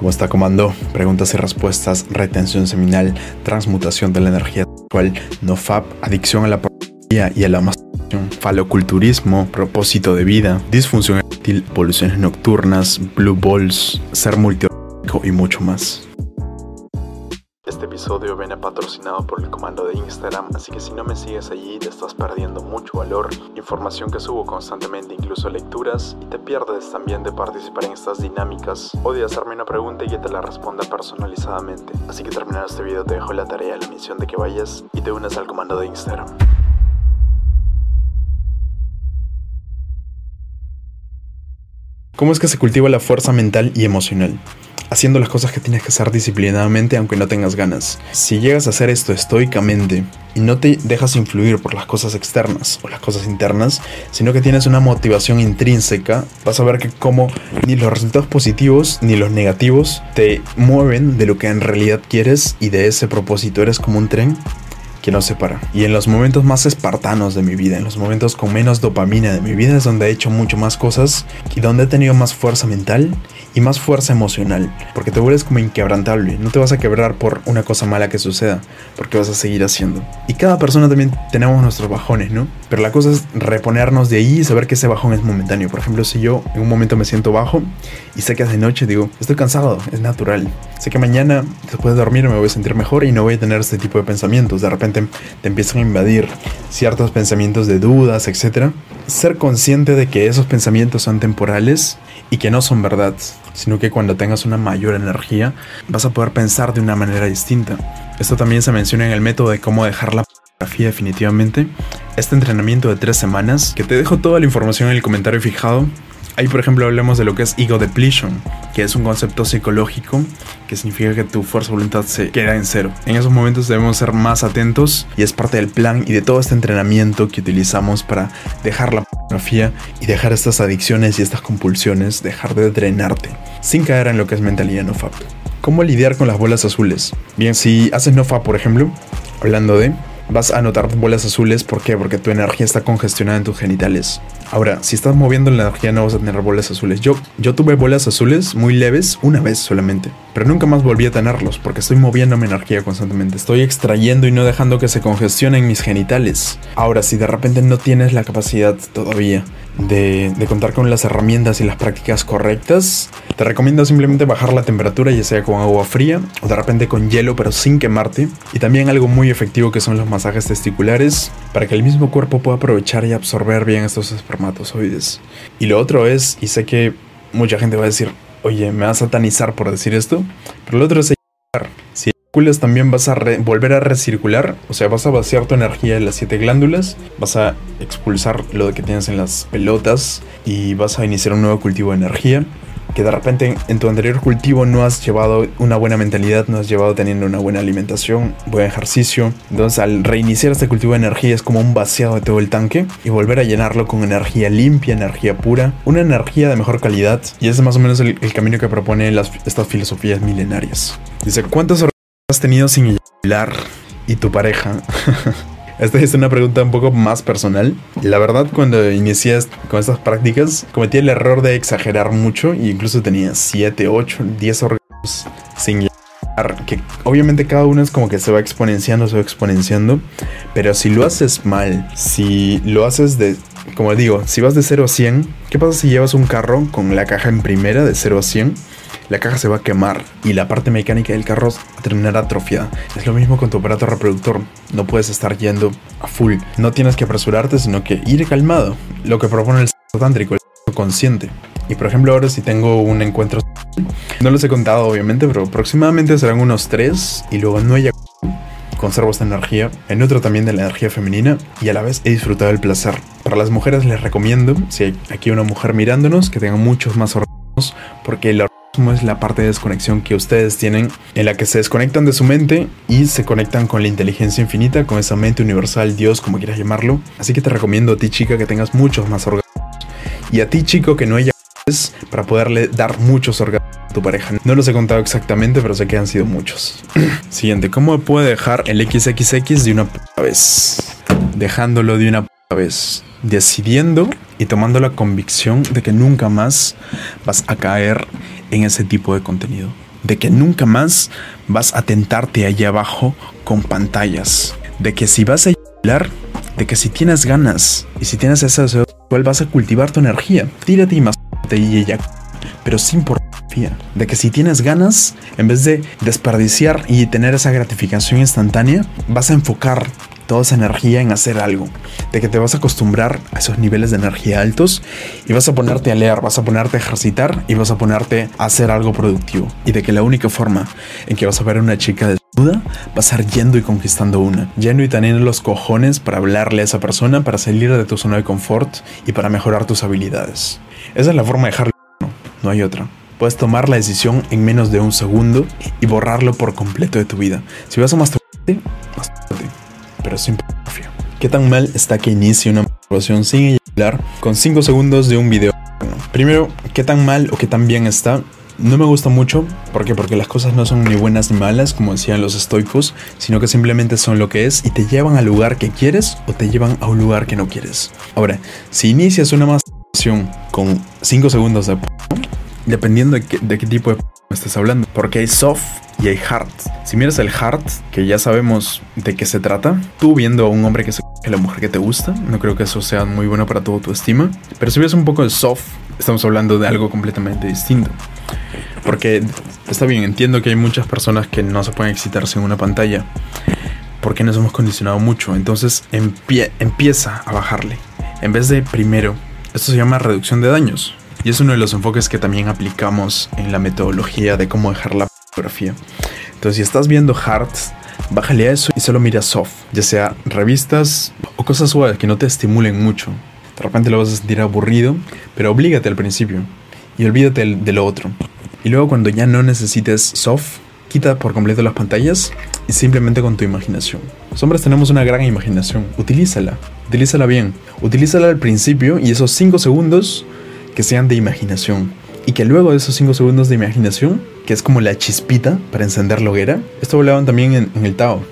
¿Cómo está, comando? Preguntas y respuestas, retención seminal, transmutación de la energía sexual, nofap, adicción a la pornografía y a la masturbación, faloculturismo, propósito de vida, disfunción eréctil, poluciones nocturnas, blue balls, ser multiorgánico y mucho más. Este episodio viene patrocinado por el comando de Instagram, así que si no me sigues allí te estás perdiendo mucho valor, información que subo constantemente, incluso lecturas, y te pierdes también de participar en estas dinámicas o de hacerme una pregunta y que te la responda personalizadamente. Así que terminado este video te dejo la tarea, la misión de que vayas y te unas al comando de Instagram. ¿Cómo es que se cultiva la fuerza mental y emocional? Haciendo las cosas que tienes que hacer disciplinadamente aunque no tengas ganas. Si llegas a hacer esto estoicamente y no te dejas influir por las cosas externas o las cosas internas, sino que tienes una motivación intrínseca, vas a ver que como ni los resultados positivos ni los negativos te mueven de lo que en realidad quieres, y de ese propósito eres como un tren que no se para. Y en los momentos más espartanos de mi vida, en los momentos con menos dopamina de mi vida, es donde he hecho mucho más cosas y donde he tenido más fuerza mental y más fuerza emocional, porque te vuelves como inquebrantable. No te vas a quebrar por una cosa mala que suceda, porque vas a seguir haciendo. Y cada persona también tenemos nuestros bajones, ¿no? Pero la cosa es reponernos de ahí y saber que ese bajón es momentáneo. Por ejemplo, si yo en un momento me siento bajo y sé que es de noche, digo, estoy cansado, es natural. Sé que mañana, después de dormir, me voy a sentir mejor y no voy a tener este tipo de pensamientos. De repente te empiezan a invadir ciertos pensamientos de dudas, etc. Ser consciente de que esos pensamientos son temporales y que no son verdad, sino que cuando tengas una mayor energía vas a poder pensar de una manera distinta. Esto también se menciona en el método de cómo dejar la pornografía definitivamente. Este entrenamiento de 3 semanas, que te dejo toda la información en el comentario fijado. Ahí, por ejemplo, hablemos de lo que es ego depletion, que es un concepto psicológico que significa que tu fuerza de voluntad se queda en cero. En esos momentos debemos ser más atentos y es parte del plan y de todo este entrenamiento que utilizamos para dejar la pornografía y dejar estas adicciones y estas compulsiones, dejar de drenarte, sin caer en lo que es mentalidad nofap. ¿Cómo lidiar con las bolas azules? Bien, si haces nofap, por ejemplo, hablando de... vas a notar bolas azules. ¿Por qué? Porque tu energía está congestionada en tus genitales. Ahora, si estás moviendo la energía no vas a tener bolas azules. Yo tuve bolas azules muy leves una vez solamente, pero nunca más volví a tenerlos porque estoy moviendo mi energía constantemente. Estoy extrayendo y no dejando que se congestionen mis genitales. Ahora, si de repente no tienes la capacidad todavía de contar con las herramientas y las prácticas correctas, te recomiendo simplemente bajar la temperatura, ya sea con agua fría o de repente con hielo, pero sin quemarte. Y también algo muy efectivo que son los masajes testiculares, para que el mismo cuerpo pueda aprovechar y absorber bien estos espermatozoides. Y lo otro es, y sé que mucha gente va a decir, oye, me vas a satanizar por decir esto, pero lo otro es eyacular. Si eyaculas también vas a volver a recircular, o sea, vas a vaciar tu energía en las 7 glándulas, vas a expulsar lo que tienes en las pelotas y vas a iniciar un nuevo cultivo de energía. Que de repente en tu anterior cultivo no has llevado una buena mentalidad, no has llevado teniendo una buena alimentación, buen ejercicio. Entonces al reiniciar este cultivo de energía es como un vaciado de todo el tanque y volver a llenarlo con energía limpia, energía pura, una energía de mejor calidad. Y ese es más o menos el camino que proponen estas filosofías milenarias. Dice, ¿cuántos orgasmos has tenido sin eyacular? ¿Y tu pareja? Esta es una pregunta un poco más personal. La verdad, cuando inicié con estas prácticas, cometí el error de exagerar mucho e incluso tenía 7, 8, 10 orgasmos sin eyacular, que obviamente cada uno es como que se va exponenciando, pero si lo haces mal, si lo haces como digo, si vas de 0 a 100, ¿qué pasa si llevas un carro con la caja en primera de 0 a 100? La caja se va a quemar y la parte mecánica del carro va a terminar atrofiada. Es lo mismo con tu aparato reproductor. No puedes estar yendo a full. No tienes que apresurarte, sino que ir calmado. Lo que propone el sexo tántrico, el sexo consciente. Y por ejemplo, ahora si tengo un encuentro, no los he contado obviamente, pero aproximadamente serán unos 3 y luego no conservo esta energía, en otro también de la energía femenina, y a la vez he disfrutado el placer. Para las mujeres les recomiendo, si hay aquí una mujer mirándonos, que tenga muchos más orgasmos, porque el orgasmo es la parte de desconexión que ustedes tienen, en la que se desconectan de su mente y se conectan con la inteligencia infinita, con esa mente universal, Dios, como quieras llamarlo. Así que te recomiendo a ti, chica, que tengas muchos más orgasmos, y a ti, chico, que no haya para poderle dar muchos orgasmos a tu pareja. No los he contado exactamente, pero sé que han sido muchos. Siguiente, ¿cómo puede dejar el XXX de una vez? Dejándolo de una vez, decidiendo y tomando la convicción de que nunca más vas a caer en ese tipo de contenido. de que nunca más vas a tentarte allá abajo con pantallas, de que si vas a eyacular, de que si tienes ganas y si tienes ese deseo sexual vas a cultivar tu energía, tírate y masturba y eyacula, pero sin pornografía, de que si tienes ganas, en vez de desperdiciar y tener esa gratificación instantánea, vas a enfocar toda esa energía en hacer algo, de que te vas a acostumbrar a esos niveles de energía altos y vas a ponerte a leer, vas a ponerte a ejercitar y vas a ponerte a hacer algo productivo, y de que la única forma en que vas a ver a una chica desnuda va a ser yendo y conquistando una, yendo y teniendo los cojones para hablarle a esa persona, para salir de tu zona de confort y para mejorar tus habilidades. Esa es la forma de dejarlo, no hay otra. Puedes tomar la decisión en menos de un segundo y borrarlo por completo de tu vida. Si vas a masturbarte, pero sin pornografía. ¿Qué tan mal está que inicie una masturbación sin eyacular con 5 segundos de un video? Primero, ¿qué tan mal o qué tan bien está? No me gusta mucho. ¿Por qué? Porque las cosas no son ni buenas ni malas, como decían los estoicos, sino que simplemente son lo que es y te llevan al lugar que quieres o te llevan a un lugar que no quieres. Ahora, si inicias una masturbación con 5 segundos de porno, dependiendo de qué tipo de porno estés hablando, porque hay soft y hay hard. Si miras el hard, que ya sabemos de qué se trata, tú viendo a un hombre que se coge a la mujer que te gusta, no creo que eso sea muy bueno para tu autoestima. Pero si ves un poco de soft, estamos hablando de algo completamente distinto. Porque está bien, entiendo que hay muchas personas que no se pueden excitarse en una pantalla porque nos hemos condicionado mucho. Entonces empieza a bajarle. En vez de primero, esto se llama reducción de daños. Y es uno de los enfoques que también aplicamos en la metodología de cómo dejar la fotografía. Entonces, si estás viendo hard, bájale a eso y solo mira soft, ya sea revistas o cosas suaves que no te estimulen mucho. De repente lo vas a sentir aburrido, pero oblígate al principio y olvídate de lo otro. Y luego, cuando ya no necesites soft, quita por completo las pantallas y simplemente con tu imaginación. Los hombres tenemos una gran imaginación, utilízala bien, utilízala al principio y esos 5 segundos que sean de imaginación, y que luego de esos 5 segundos de imaginación, que es como la chispita para encender la hoguera. Esto hablaban también en el Tao.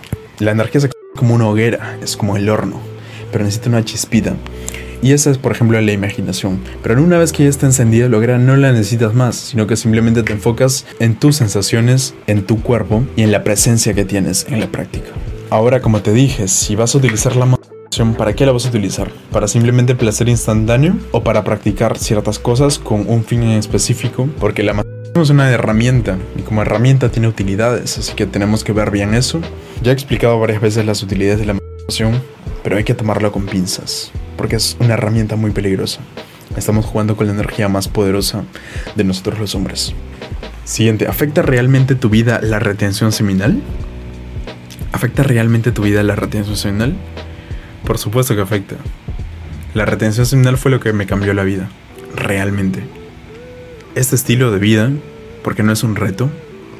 La energía sexual es como una hoguera, es como el horno, pero necesita una chispita. Y esa es, por ejemplo, la imaginación. Pero una vez que ya está encendida la hoguera, no la necesitas más, sino que simplemente te enfocas en tus sensaciones, en tu cuerpo y en la presencia que tienes en la práctica. Ahora, como te dije, si vas a utilizar la ¿para qué la vas a utilizar? ¿Para simplemente placer instantáneo o para practicar ciertas cosas con un fin en específico? Porque la masturbación es una herramienta y como herramienta tiene utilidades, así que tenemos que ver bien eso. Ya he explicado varias veces las utilidades de la masturbación, pero hay que tomarlo con pinzas, porque es una herramienta muy peligrosa. Estamos jugando con la energía más poderosa de nosotros los hombres. Siguiente, ¿afecta realmente tu vida la retención seminal? ¿Afecta realmente tu vida la retención seminal? Por supuesto que afecta. La retención seminal fue lo que me cambió la vida, realmente. Este estilo de vida, porque no es un reto,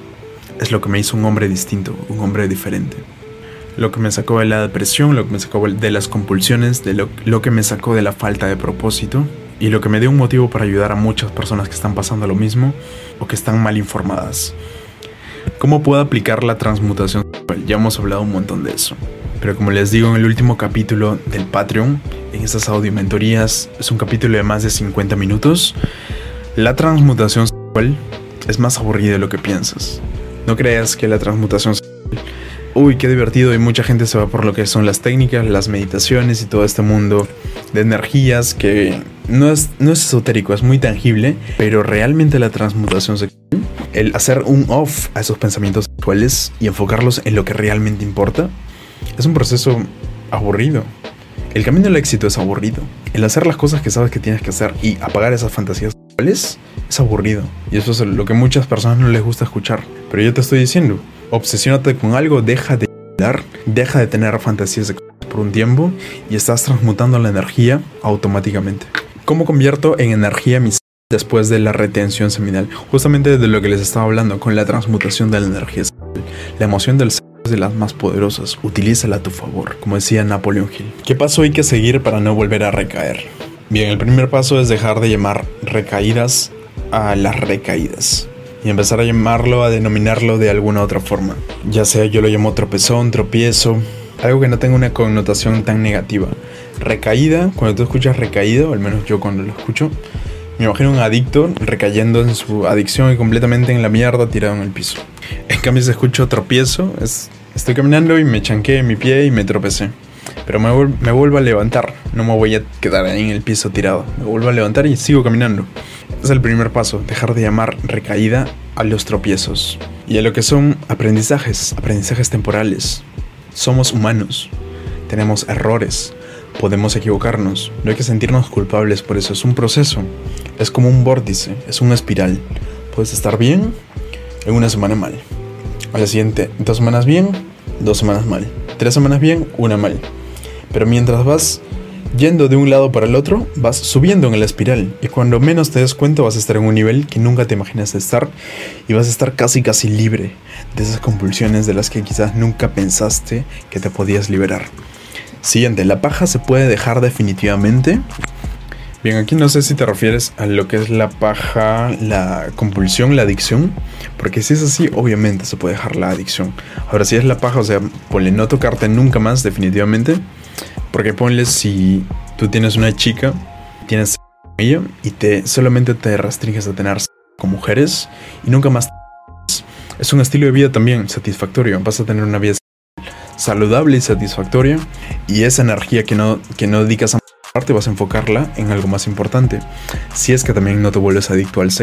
es lo que me hizo un hombre distinto, un hombre diferente. Lo que me sacó de la depresión, lo que me sacó de las compulsiones, de lo que me sacó de la falta de propósito, y lo que me dio un motivo para ayudar a muchas personas que están pasando lo mismo o que están mal informadas. ¿Cómo puedo aplicar la transmutación sexual? Ya hemos hablado un montón de eso. Pero como les digo en el último capítulo del Patreon, en estas audiomentorías, es un capítulo de más de 50 minutos. La transmutación sexual es más aburrida de lo que piensas. No creas que la transmutación sexual, uy, qué divertido, y mucha gente se va por lo que son las técnicas, las meditaciones y todo este mundo de energías que no es esotérico, es muy tangible, pero realmente la transmutación sexual, el hacer un off a esos pensamientos sexuales y enfocarlos en lo que realmente importa, es un proceso aburrido. El camino al éxito es aburrido. El hacer las cosas que sabes que tienes que hacer y apagar esas fantasías sexuales es aburrido. Y eso es lo que a muchas personas no les gusta escuchar. Pero yo te estoy diciendo, obsesiónate con algo, deja de hablar, deja de tener fantasías sexuales por un tiempo y estás transmutando la energía automáticamente. ¿Cómo convierto en energía mis después de la retención seminal? Justamente de lo que les estaba hablando, con la transmutación de la energía sexual. La emoción del sexo es de las más poderosas, utilízala a tu favor, como decía Napoleon Hill. ¿Qué paso hay que seguir para no volver a recaer? Bien, el primer paso es dejar de llamar recaídas a las recaídas y empezar a denominarlo de alguna otra forma. Ya sea yo lo llamo tropezón, tropiezo, algo que no tenga una connotación tan negativa. Recaída, cuando tú escuchas recaída, o al menos yo cuando lo escucho, Me imagino un adicto recayendo en su adicción y completamente en la mierda tirado en el piso. En cambio, si escucho tropiezo, estoy caminando y me chanqué mi pie y me tropecé. Pero me vuelvo a levantar, no me voy a quedar ahí en el piso tirado. Me vuelvo a levantar y sigo caminando. Es el primer paso, dejar de llamar recaída a los tropiezos. Y a lo que son aprendizajes temporales. Somos humanos, tenemos errores, podemos equivocarnos. No hay que sentirnos culpables por eso, es un proceso. Es como un vórtice, es una espiral. Puedes estar bien, en una semana mal. A la siguiente, 2 semanas bien, 2 semanas mal. 3 semanas bien, 1 mal. Pero mientras vas yendo de un lado para el otro, vas subiendo en la espiral. Y cuando menos te des cuenta vas a estar en un nivel que nunca te imaginas estar. Y vas a estar casi libre de esas compulsiones de las que quizás nunca pensaste que te podías liberar. Siguiente, ¿la paja se puede dejar definitivamente? Bien, aquí no sé si te refieres a lo que es la paja, la compulsión, la adicción. Porque si es así, obviamente se puede dejar la adicción. Ahora, si es la paja, o sea, ponle no tocarte nunca más definitivamente. Porque ponle si tú tienes una chica, tienes con ella y solamente te restringes a tener con mujeres y nunca más. Es un estilo de vida también satisfactorio. Vas a tener una vida saludable y satisfactoria. Y esa energía que no dedicas a parte vas a enfocarla en algo más importante. Si es que también no te vuelves adicto al sexo.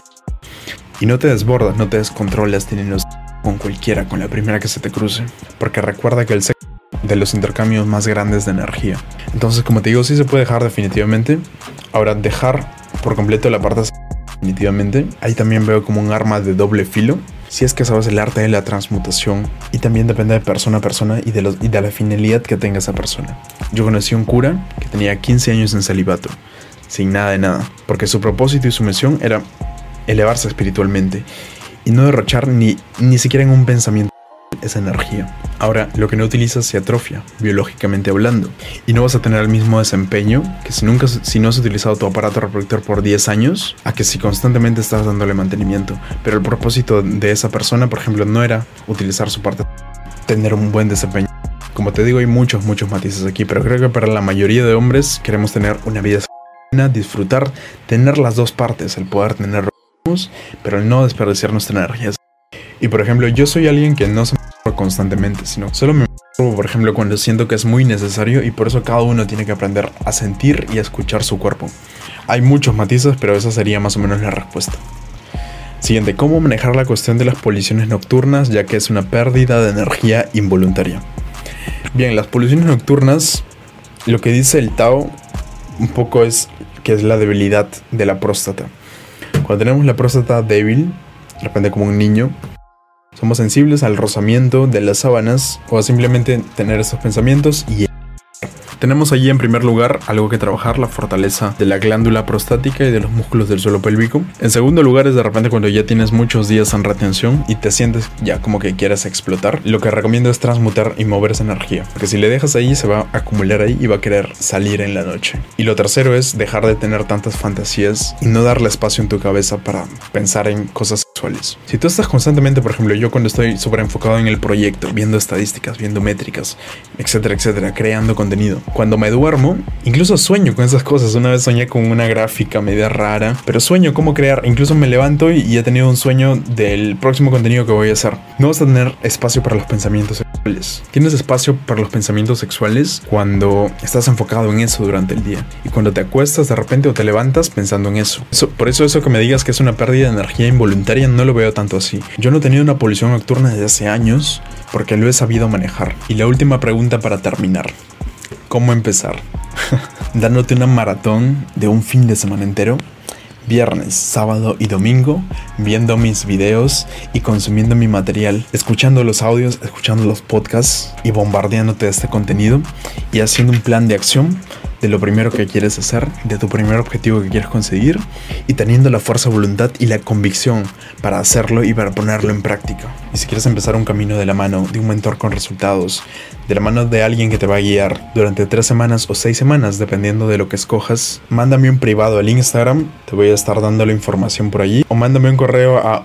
Y no te desbordas, no te descontrolas teniendo con cualquiera, con la primera que se te cruce. Porque recuerda que el sexo de los intercambios más grandes de energía. Entonces, como te digo, sí se puede dejar definitivamente. Ahora, dejar por completo la parte definitivamente, ahí también veo como un arma de doble filo. Si es que sabes el arte de la transmutación, y también depende de persona a persona y de la finalidad que tenga esa persona. Yo conocí a un cura que tenía 15 años en celibato, sin nada de nada, porque su propósito y su misión era elevarse espiritualmente y no derrochar ni siquiera en un pensamiento esa energía. Ahora, lo que no utilizas se atrofia, biológicamente hablando, y no vas a tener el mismo desempeño que si no has utilizado tu aparato reproductor por 10 años, a que si constantemente estás dándole mantenimiento. Pero el propósito de esa persona, por ejemplo, no era utilizar su parte, tener un buen desempeño. Como te digo, hay muchos matices aquí, pero creo que para la mayoría de hombres queremos tener una vida sana, disfrutar, tener las dos partes, el poder tener pero el no desperdiciar nuestra energía. Y por ejemplo, yo soy alguien que no se me constantemente, sino solo me por ejemplo cuando siento que es muy necesario, y por eso cada uno tiene que aprender a sentir y a escuchar su cuerpo. Hay muchos matices, pero esa sería más o menos la respuesta. Siguiente, ¿cómo manejar la cuestión de las poluciones nocturnas, ya que es una pérdida de energía involuntaria? Bien, las poluciones nocturnas, lo que dice el Tao un poco es que es la debilidad de la próstata. Cuando tenemos la próstata débil, de repente como un niño, somos sensibles al rozamiento de las sábanas o a simplemente tener esos pensamientos y tenemos allí en primer lugar algo que trabajar, la fortaleza de la glándula prostática y de los músculos del suelo pélvico. En segundo lugar es de repente cuando ya tienes muchos días en retención y te sientes ya como que quieres explotar. Lo que recomiendo es transmutar y mover esa energía, porque si le dejas ahí se va a acumular ahí y va a querer salir en la noche. Y lo tercero es dejar de tener tantas fantasías y no darle espacio en tu cabeza para pensar en cosas sexuales. Si tú estás constantemente, por ejemplo, yo cuando estoy súper enfocado en el proyecto, viendo estadísticas, viendo métricas, etcétera, creando contenido, cuando me duermo, incluso sueño con esas cosas. Una vez soñé con una gráfica media rara, pero sueño cómo crear. Incluso me levanto y he tenido un sueño del próximo contenido que voy a hacer. No vas a tener espacio para los pensamientos sexuales. Tienes espacio para los pensamientos sexuales cuando estás enfocado en eso durante el día. Y cuando te acuestas de repente o te levantas pensando en eso. Por eso que me digas que es una pérdida de energía involuntaria, no lo veo tanto así. Yo no he tenido una polución nocturna desde hace años porque lo he sabido manejar. Y la última pregunta para terminar. ¿Cómo empezar? Dándote una maratón de un fin de semana entero, viernes, sábado y domingo, viendo mis videos y consumiendo mi material, escuchando los audios, escuchando los podcasts y bombardeándote de este contenido y haciendo un plan de acción de lo primero que quieres hacer, de tu primer objetivo que quieres conseguir y teniendo la fuerza de voluntad y la convicción para hacerlo y para ponerlo en práctica. Y si quieres empezar un camino de la mano de un mentor con resultados, de la mano de alguien que te va a guiar durante 3 semanas o 6 semanas, dependiendo de lo que escojas, mándame un privado al Instagram, te voy a estar dando la información por allí, o mándame un correo a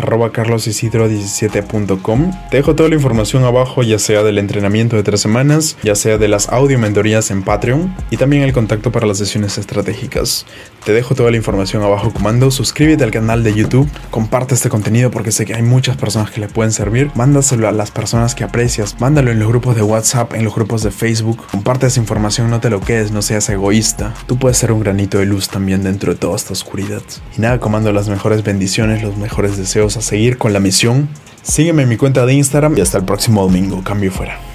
hola@carlosisidro17.com. Te dejo toda la información abajo, ya sea del entrenamiento de 3 semanas, ya sea de las audio mentorías en Patreon, y también el contacto para las sesiones estratégicas. Te dejo toda la información abajo comando. Suscríbete al canal de YouTube, comparte este contenido porque sé que hay muchas personas que le pueden servir. Mándaselo a las personas que aprecias, mándalo en los grupos de WhatsApp, en los grupos de Facebook. Comparte esa información, no te lo quedes, no seas egoísta. Tú puedes ser un granito de luz también dentro de toda esta oscuridad. Y nada, comando, las mejores bendiciones, los mejores deseos a seguir con la misión. Sígueme en mi cuenta de Instagram y hasta el próximo domingo. Cambio fuera.